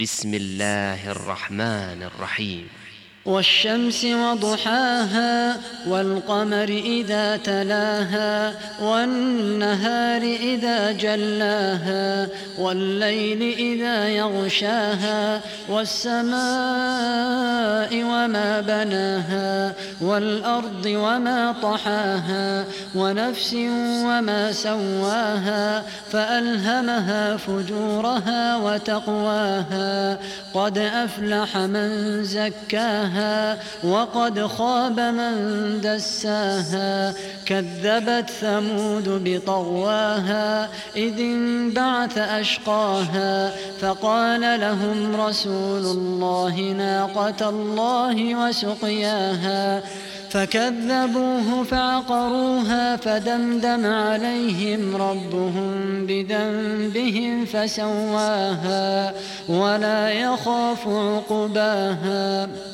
بسم الله الرحمن الرحيم. والشمس وضحاها والقمر إذا تلاها والنهار إذا جلاها والليل إذا يغشاها والسماء وما بناها والأرض وما طحاها ونفس وما سواها فألهمها فجورها وتقواها قد أفلح من زكاها وقد خاب من دساها كذبت ثمود بطغواها إذ انبعث أشقاها فقال لهم رسول الله ناقة الله وسقياها فكذبوه فعقروها فدمدم عليهم ربهم بذنبهم فسواها ولا يخاف عقباها.